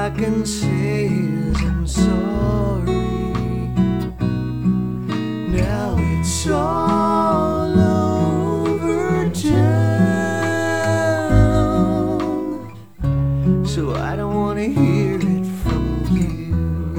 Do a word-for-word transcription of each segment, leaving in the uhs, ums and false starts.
I can say is I'm sorry. Now it's all over town, so I don't want to hear it from you.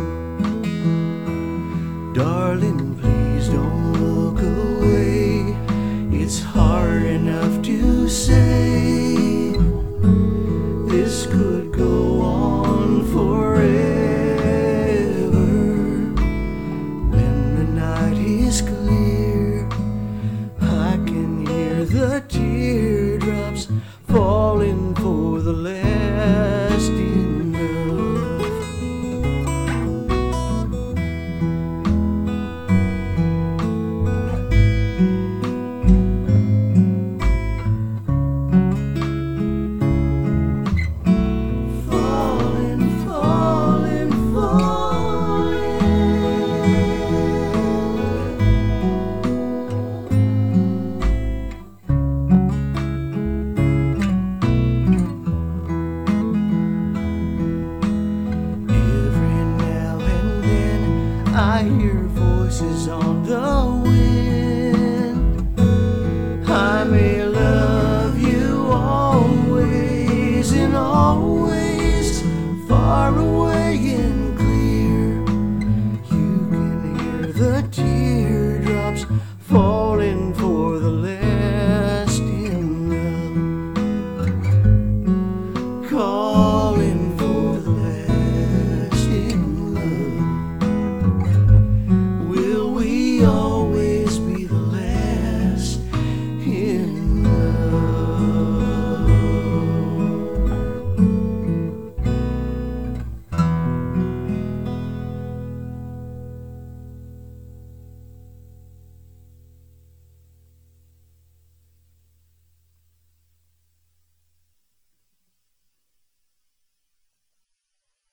Darling, please don't look away. It's hard enough to say this could go on forever. When the night is clear, I can hear the teardrops falling for the lasting love. Falling, falling, falling. Every now and then I hear voices on